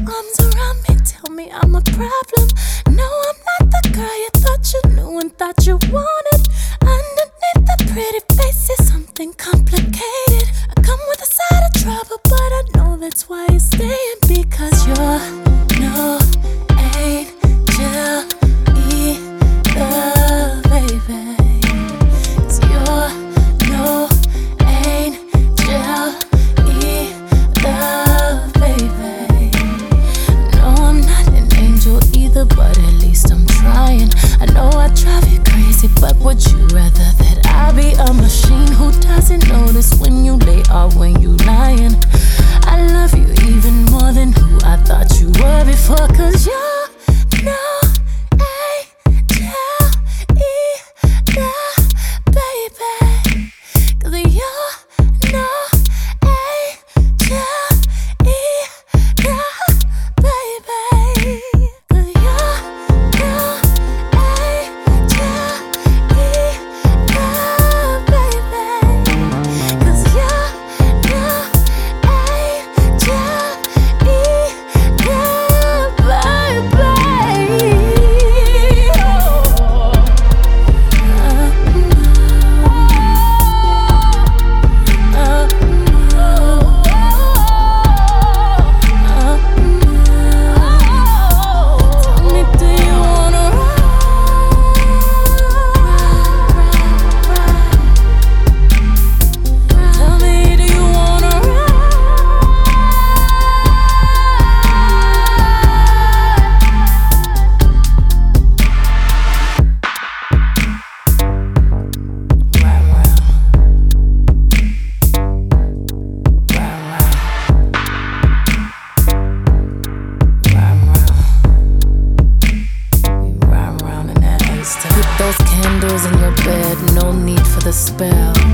arms around me, tell me I'm a problem. No, I'm not the girl you thought you knew and thought you wanted. Underneath the pretty face is something complicated. I come with a side of trouble, but I know that's why you're staying. Because you're no angel either, baby. 'Cause you're no angel either, baby. No, I'm not an angel either, but at least I'm trying. I know I drive you crazy, but would you rather that I be a machine who doesn't notice when you lay or when you lying? I love you even more than who I thought you were before. 'Cause you're no angel either, baby. 'Cause you're no angel either, baby. 'Cause you're no angel either, baby. 'Cause you're no angel either, baby. Tell me, do you wanna Tell me, do you wanna Put those candles in your bed, no need for the spell.